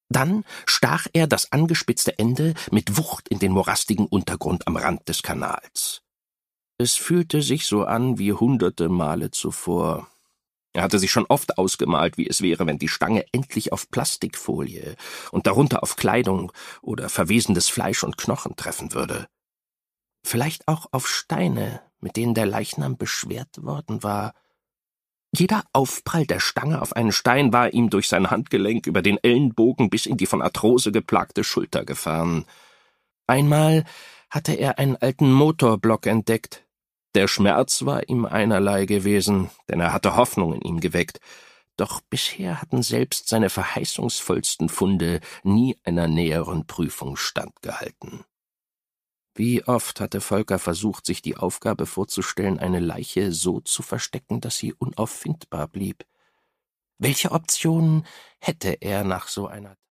Dann stach er das angespitzte Ende mit Wucht in den morastigen Untergrund am Rand des Kanals. Es fühlte sich so an wie hunderte Male zuvor. Er hatte sich schon oft ausgemalt, wie es wäre, wenn die Stange endlich auf Plastikfolie und darunter auf Kleidung oder verwesendes Fleisch und Knochen treffen würde. Vielleicht auch auf Steine, mit denen der Leichnam beschwert worden war. Jeder Aufprall der Stange auf einen Stein war ihm durch sein Handgelenk über den Ellenbogen bis in die von Arthrose geplagte Schulter gefahren. Einmal hatte er einen alten Motorblock entdeckt. Der Schmerz war ihm einerlei gewesen, denn er hatte Hoffnung in ihm geweckt. Doch bisher hatten selbst seine verheißungsvollsten Funde nie einer näheren Prüfung standgehalten. Wie oft hatte Volker versucht, sich die Aufgabe vorzustellen, eine Leiche so zu verstecken, dass sie unauffindbar blieb. Welche Optionen hätte er nach so einer